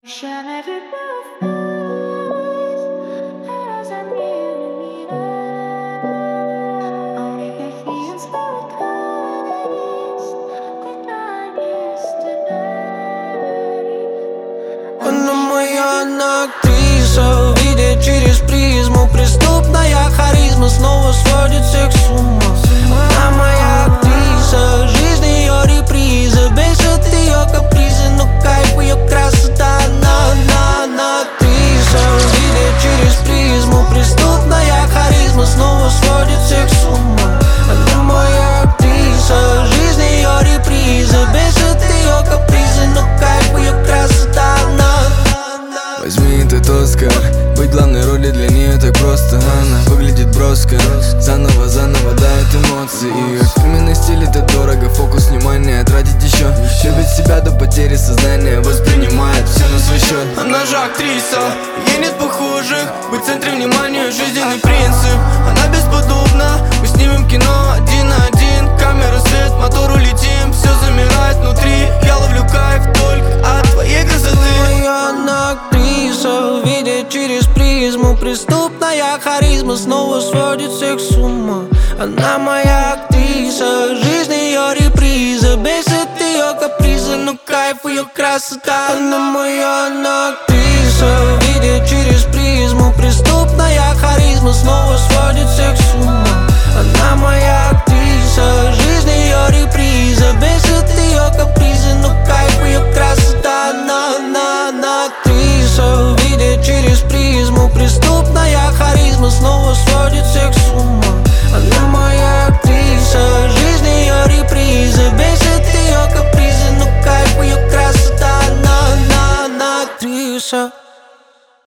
Je n'ai vu plus face, elle a mis only the heels for Christ. Goodnight yesterday. Она моя актриса, видя через призму. Преступная харизма снова сводит всех с ума. Она моя актриса, жизнь ее реприза. Бесит ее капризы, но кайф ее красота. Она актриса, видя через призму. Преступная харизма снова сводит всех с ума. Она моя актриса, жизнь ее реприза. Бесит ее капризы, но кайф ее красота. Возьми этот Оскар, быть главной роли для нее так просто. Она выглядит броско, заново дает эмоции. Ее фирменный стиль это дорого, фокус внимания тратить еще. Любит себя до потери сознания, воспринимает все на свой счет. Она же актриса, ей нет похожих. Быть в центре внимания, жизненный принцип. Она бесподобна, мы снимем кино один на один. Камера, свет, мотор, улетим. Все замирает внутри, я ловлю кайф только от твоей красоты. Она актриса, видя через призму. Преступная харизма снова сводит всех с ума. Она моя актриса, жизнь ее реприза. Бесит ее капризы, но кайф ее красота. Она моя актриса, видя через призму. Преступная харизма снова сводит всех с ума. Она моя актриса, жизнь ее реприза. Бесит ее капризы, но кайф ее красота. Она актриса, видя через призму. Преступная харизма снова сводит всех с ума. Она моя актриса, жизнь ее реприза. Бесит ее капризы, но кайф ее красота. Она актриса.